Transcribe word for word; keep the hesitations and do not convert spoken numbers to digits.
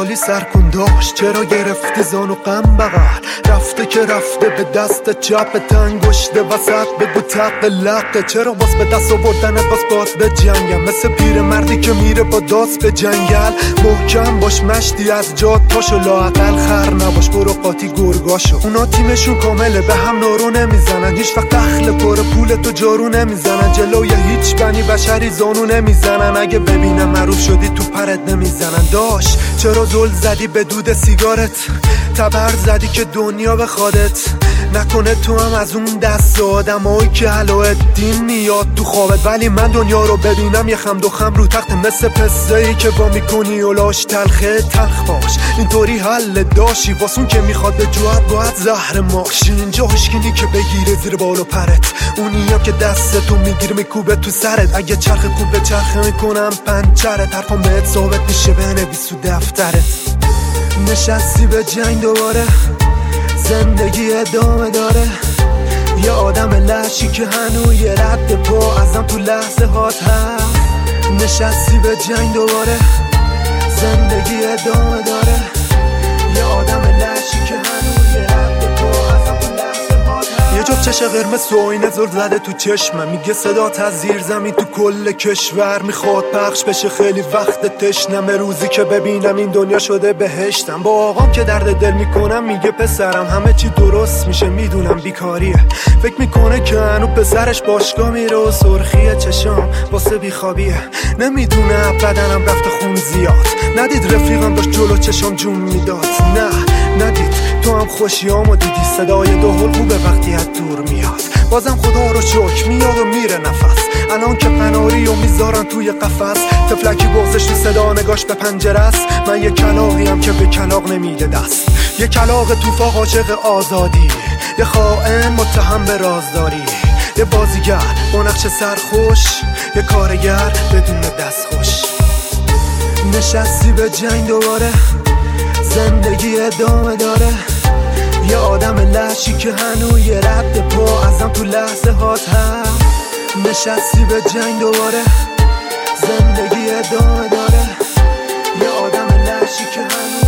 خالی سر کن داشت. چرا گرفتی زانو غم بغل؟ رفته که رفته به دست چپ تنگشته وسط بگو تق لقه. چرا باز به دست آوردنت باز باز به جنگم؟ مثل پیر مردی که میره با داس به جنگل. محکم باش مشتی از جات پاشو، لااقل خر نباش برو قاطی گرگاشو. اونا تیمشون کامله به هم نارو نمیزنن، هیچ وقت دخل پر پول تو جارو نمیزنن. جلوی هیچ بنی بشری زانو نمیزنن، اگه ببینم معروف شدی تو پرت نمیزنن. داش چرا زل زدی به دود سیگارت؟ تبر زدی که دنیا بخوادت. نکنه تو هم از اون دست آدمایی که علاء دین میاد تو خوابت. ولی من دنیا رو ببینم یه خم دو خم رو تخت، مثل پسته ای که با میکنی اولاش تلخه. تلخ باش اینطوری حل داشی واسون که میخواد به جواب باید زهر ماش. اینجا هشکینی که بگیره زیر بال و پرت، اونی هم که دست تو میگیر میکوبه تو سرت. اگه چرخ کوب به چرخه میکنم پنچرت، حرفام بهت ثابت میشه بنویس تو دفترت. نشستی به جنگ دوباره، زندگی ادامه داره. یه آدم لشی که هنو یه رد پا ازم تو لحظه هات هست. نشستی به جنگ دوباره، زندگی ادامه داره. یه آدم لشی که هنو یه رد پا ازم تو لحظه هات هست. یه جفت چش قرمز سوینه زل زده تو چشمم، میگه صدات از زیر زمین تو کل کشور میخواد پخش بشه. خیلی وقت تشنمه روزی که ببینم این دنیا شده بهشتم. با آقام که درد دل میکنم میگه پسرم همه چی درست میشه، میدونم بیکاریه. فکر میکنه که هنو پسرش باشگاه میره و سرخی چشام واسه بیخوابیه. نمیدونه بدنم رفته خون زیاد، ندید رفیقم داشت جلو چشام جون میداد. نه ندید تو هم خوشیامو دیدی، صدای دو هل خوبه وقتی از دور میاد. بازم خدا رو شکر میاد و میره نفس. الان که قناری و میذارن توی قفس، تفلکی بغزش تو صدا نگاش به پنجره است. من یه کلاغی هم که به کلاغ نمیده دست. یه کلاغ توفاق عاشق آزادی، یه خائن متهم به رازداری. یه بازیگر با نقش سرخوش، یه کارگر بدون دست خوش. نشستی به جنگ دوباره، زندگی ادامه داره. یه آدم لشی که هنو یه رد پا ازم تو لحظه هات هست. نشستی به جنگ دوباره، زندگی ادامه داره. یه آدم لشی که هنو